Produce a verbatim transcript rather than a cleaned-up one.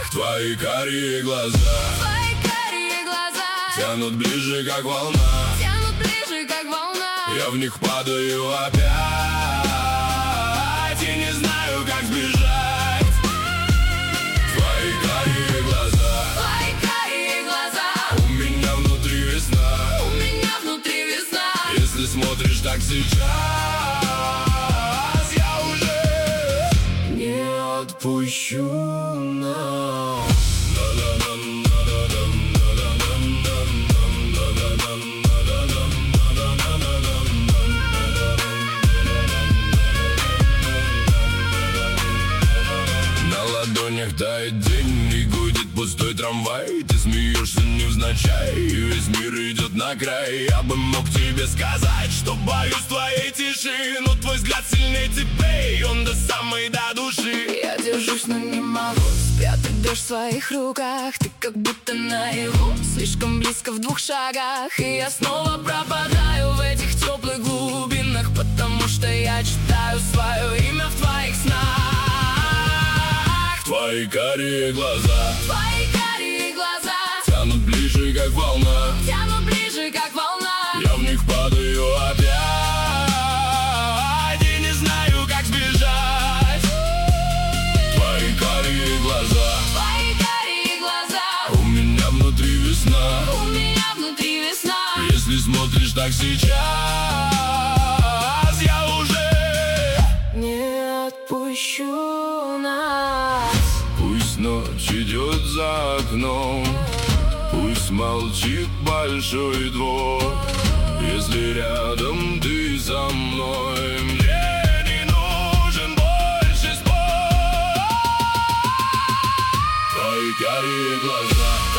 Твои карие глаза, твои карие глаза тянут ближе, как волна, тянут ближе, как волна. я в них падаю опять и не знаю, как сбежать. Твои карие глаза, Твои карие глаза, у меня внутри весна, у меня внутри весна. если смотришь так сейчас, я уже не отпущу нас. На ладонях тает день и гудит пустой трамвай. Ты смеешься невзначай, и весь мир идет на край. Я бы мог тебе сказать, что боюсь твоей тиши, но твой взгляд сильнее цепей, он до самой до души. Я держусь, но не могу спрятать дождь в своих руках. Ты как будто наяву, слишком близко в двух шагах. И я снова пропадаю в этих теплых глубинах, потому что я читаю свое имя в твоих снах. Твои карие глаза, Твои карие глаза тянут ближе, как волна, тянут ближе, как волна. я в них падаю опять и не знаю, как сбежать. Твои карие глаза, Твои карие глаза, у меня внутри весна, у меня внутри весна. если смотришь так сейчас, я уже Не отпущу нас. Пусть ночь идет за окном, пусть молчит большой двор. Если рядом ты со мной, мне не нужен больше спор. Твои карие глаза,